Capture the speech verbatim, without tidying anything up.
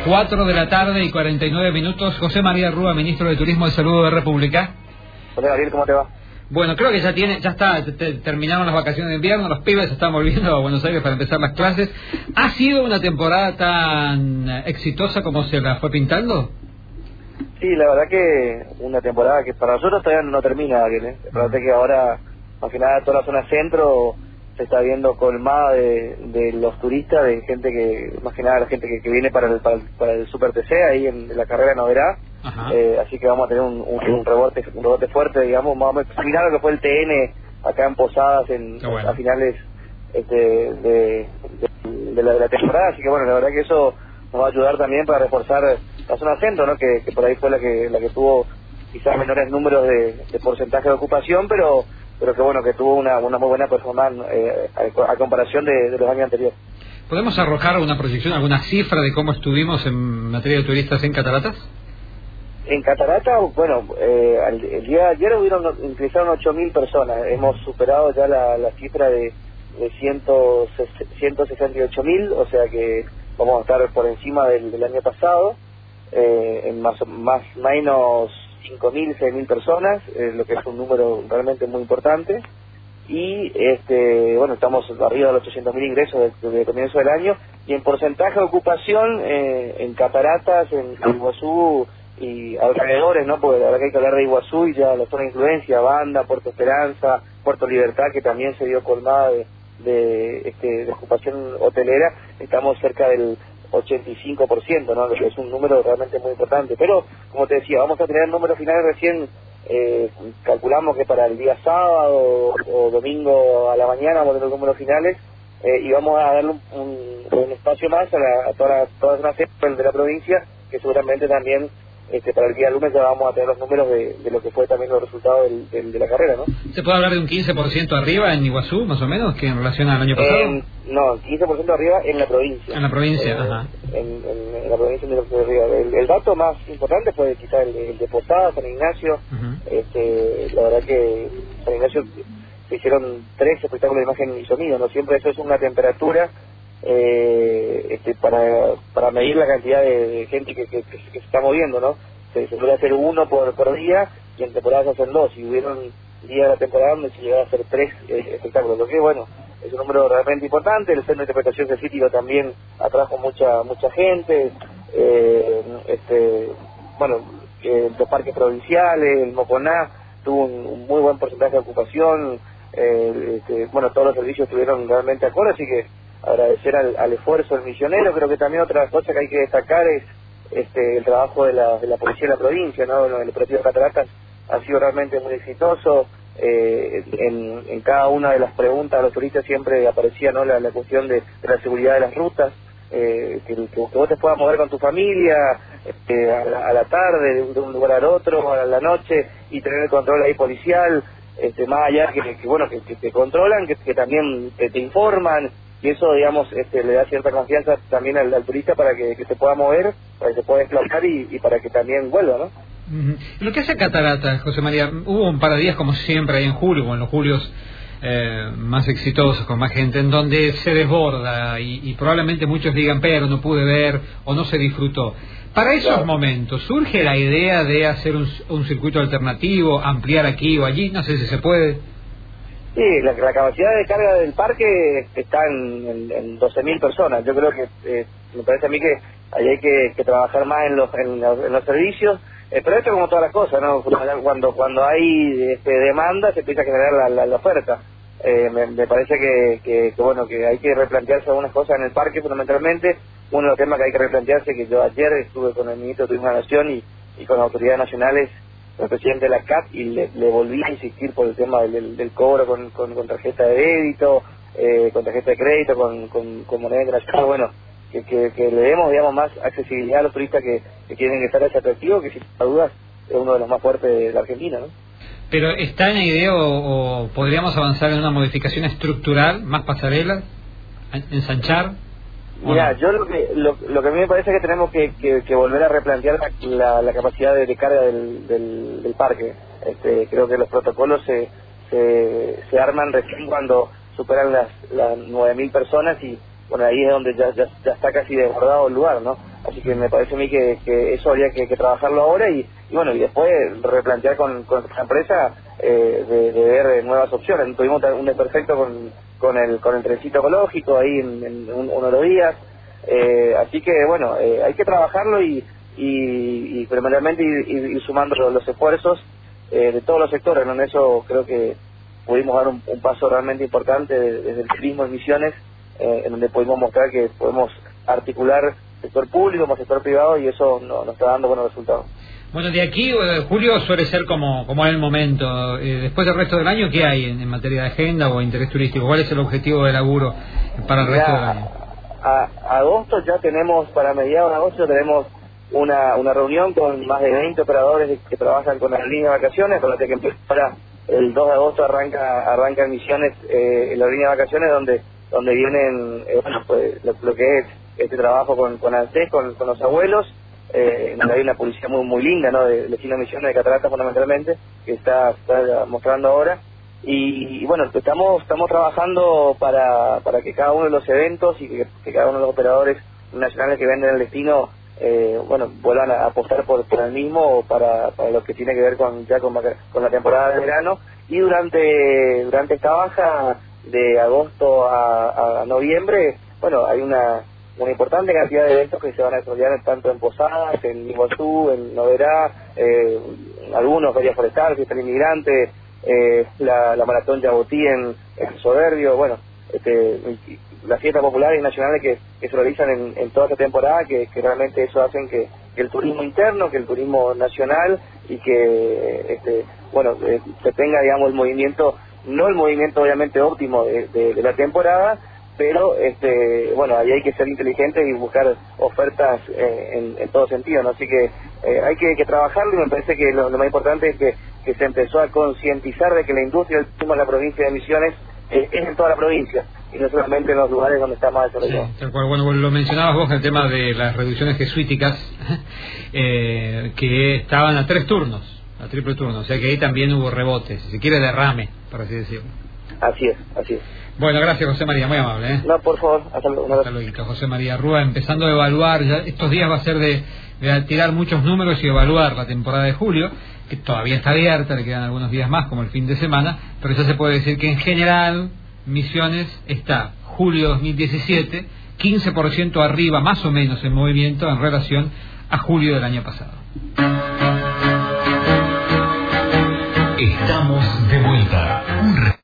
cuatro de la tarde y cuarenta y nueve minutos. José María Rúa, ministro de Turismo y Salud de República. Hola Gabriel, ¿cómo te va? Bueno, creo que ya tiene, ya está, te, te, terminaron las vacaciones de invierno, los pibes están volviendo a Buenos Aires para empezar las clases. ¿Ha sido una temporada tan exitosa como se la fue pintando? Sí, la verdad que una temporada que para nosotros todavía no termina, Gabriel, ¿eh? La verdad que ahora, más que nada, toda la zona centro se está viendo colmada de, de los turistas, de gente que, más que nada la gente que, que viene para el, para el, para el Super T C, ahí en, en la carrera Noverá. Eh, así que vamos a tener un, un, un rebote un rebote fuerte, digamos, vamos a terminar lo que fue el T N acá en Posadas en, bueno. a finales este, de, de, de, la, de la temporada, así que bueno, la verdad que eso nos va a ayudar también para reforzar la zona centro, ¿no? que, que por ahí fue la que la que tuvo quizás menores números de, de porcentaje de ocupación, pero pero que bueno, que tuvo una, una muy buena performance eh, a, a comparación de, de los años anteriores. ¿Podemos arrojar una proyección, alguna cifra de cómo estuvimos en materia de turistas en Cataratas? En Catarata, bueno, eh, el, el día de ayer hubieron, ingresaron ocho mil personas, hemos superado ya la, la cifra de, de ciento sesenta y ocho mil, o sea que vamos a estar por encima del, del año pasado, eh, en más más menos cinco mil, seis mil personas, eh, lo que es un número realmente muy importante, y este bueno, estamos arriba de los ochocientos mil ingresos desde, desde el comienzo del año, y en porcentaje de ocupación eh, en Cataratas, en Iguazú y alrededores, ¿no? Porque la verdad que hay que hablar de Iguazú y ya la zona de influencia, Banda, Puerto Esperanza, Puerto Libertad, que también se vio colmada de, de, este, de ocupación hotelera, estamos cerca del ochenta y cinco por ciento, ¿no? Que es un número realmente muy importante. Pero, como te decía, vamos a tener números finales recién, eh, calculamos que para el día sábado o, o domingo a la mañana vamos a tener los números finales, eh, y vamos a darle un, un, un espacio más a, la, a toda, toda la zona de la provincia, que seguramente también Este, para el día lunes ya vamos a tener los números de, de lo que fue también los resultados del, del, de la carrera, ¿no? ¿Se puede hablar de un quince por ciento arriba en Iguazú, más o menos, que en relación al año pasado? Eh, no, quince por ciento arriba en la provincia. En la provincia, eh, ajá. En, en, en la provincia de arriba. El, el dato más importante fue quizá el, el de Posadas, San Ignacio. Uh-huh. este, la verdad que San Ignacio se hicieron tres espectáculos de imagen y sonido, ¿no? Siempre eso es una temperatura Eh, este, para para medir la cantidad de, de gente que, que, que, que se está moviendo, ¿no? Se, se puede hacer uno por, por día y en temporada se hacen dos, y hubieron días de la temporada donde se llegaba a hacer tres eh, espectáculos, lo que bueno, es un número realmente importante. El centro de interpretación científica también atrajo mucha mucha gente, eh, este bueno, eh, los parques provinciales, el Moconá tuvo un, un muy buen porcentaje de ocupación, eh, este, bueno, todos los servicios estuvieron realmente acorde, así que agradecer al, al esfuerzo del misionero. Creo que también otra cosa que hay que destacar es este, el trabajo de la, de la policía de la provincia, ¿no? El operativo Cataratas ha sido realmente muy exitoso. Eh, en, en cada una de las preguntas a los turistas siempre aparecía, ¿no? la, la cuestión de, de la seguridad de las rutas, eh, que, que, que vos te puedas mover con tu familia este, a, la, a la tarde, de un, de un lugar al otro, a la noche, y tener el control ahí policial, este, más allá que, que bueno, que, que te controlan, que, que también te, te informan. Y eso, digamos, este, le da cierta confianza también al, al turista para que, que se pueda mover, para que se pueda desplazar y, y para que también vuelva, ¿no? Uh-huh. Lo que hace Cataratas, José María, hubo un par de días, como siempre, ahí en julio, o en los julios eh, más exitosos, con más gente, en donde se desborda y, y probablemente muchos digan, pero no pude ver o no se disfrutó. Para esos claro. momentos, ¿surge la idea de hacer un, un circuito alternativo, ampliar aquí o allí? No sé si se puede. Sí, la, la capacidad de carga del parque está en, en, en doce mil personas. Yo creo que, eh, me parece a mí que ahí hay que, que trabajar más en los, en los, en los servicios, eh, pero esto es como todas las cosas, ¿no? Cuando cuando hay este, demanda se empieza a generar la, la, la oferta. Eh, me, me parece que, que, que, bueno, que hay que replantearse algunas cosas en el parque fundamentalmente. Uno de los temas que hay que replantearse, que yo ayer estuve con el ministro de Turismo de la Nación y, y con las autoridades nacionales, el presidente de la C A T, y le, le volví a insistir por el tema del, del, del cobro con, con, con tarjeta de débito, eh, con tarjeta de crédito, con, con, con moneda internacional, bueno, que, que, que le demos, digamos, más accesibilidad a los turistas que, que quieren estar ese atractivo, que sin dudas es uno de los más fuertes de la Argentina, ¿no? Pero ¿está en la idea o, o podríamos avanzar en una modificación estructural, más pasarelas, ensanchar? Mira, yo lo que lo, lo que a mí me parece es que tenemos que, que, que volver a replantear la, la, la capacidad de, de carga del, del, del parque. Este, creo que los protocolos se, se, se arman recién cuando superan las, las nueve mil personas y bueno, ahí es donde ya, ya, ya está casi desbordado el lugar, ¿no? así que me parece a mí que, que eso habría que, que trabajarlo ahora y, y bueno, y después replantear con, con la empresa eh, de, de ver nuevas opciones. Tuvimos un desperfecto con, con el con el trencito ecológico ahí en, en un, uno de los días, eh, así que bueno, eh, hay que trabajarlo y, y, y primeramente ir, ir, ir sumando los esfuerzos eh, de todos los sectores, ¿no? En eso creo que pudimos dar un, un paso realmente importante desde el turismo en Misiones, eh, en donde pudimos mostrar que podemos articular sector público como sector privado y eso no, nos está dando buenos resultados. Bueno, de aquí, eh, julio suele ser como como el momento. Eh, después del resto del año, ¿qué hay en, en materia de agenda o interés turístico? ¿Cuál es el objetivo de laburo para el resto Ya, del año? A, a agosto ya tenemos, para mediados de agosto tenemos una, una reunión con más de veinte operadores que trabajan con la línea de vacaciones, con la que empieza ahora el dos de agosto arranca arranca en Misiones eh, en la línea de vacaciones donde donde vienen eh, bueno pues lo, lo que es este trabajo con con ANSES, con, con los abuelos, eh, donde hay una publicidad muy muy linda, ¿no? De destino Misiones de Cataratas fundamentalmente que está, está mostrando ahora y, y bueno estamos estamos trabajando para para que cada uno de los eventos y que, que cada uno de los operadores nacionales que venden el destino Eh, bueno, vuelvan a apostar por, por el mismo para, para lo que tiene que ver con ya con, con la temporada de verano y durante durante esta baja de agosto a, a noviembre, bueno, hay una una importante cantidad de eventos que se van a desarrollar tanto en Posadas, en Iguazú, en Noverá, eh, algunos, Feria Forestal, Fiesta del Inmigrante, eh, la, la Maratón Yabotí en, en Soberbio, bueno, este, las fiestas populares y nacionales que, que se realizan en, en toda esta temporada, que, que realmente eso hacen que, que el turismo interno, que el turismo nacional y que, este, bueno, eh, se tenga, digamos, el movimiento, no el movimiento obviamente óptimo de, de, de la temporada, pero, este, bueno, ahí hay que ser inteligentes y buscar ofertas eh, en, en todo sentido, ¿no? Así que eh, hay que, que trabajarlo y me parece que lo, lo más importante es que, que se empezó a concientizar de que la industria del turismo en la provincia de Misiones eh, es en toda la provincia y no solamente en los lugares donde está más desarrollado. Sí, tal cual. Bueno, lo mencionabas vos, el tema de las reducciones jesuíticas eh, que estaban a tres turnos, a triple turno, o sea que ahí también hubo rebotes, si se quiere derrame, por así decirlo. Así es, así es. Bueno, gracias José María, muy amable. ¿eh? No, por favor, hasta luego. Hasta luego, José María Rúa, empezando a evaluar, ya estos días va a ser de, de tirar muchos números y evaluar la temporada de julio, que todavía está abierta, le quedan algunos días más como el fin de semana, pero ya se puede decir que en general Misiones está julio dos mil diecisiete quince por ciento arriba más o menos en movimiento en relación a julio del año pasado. Estamos de vuelta. Un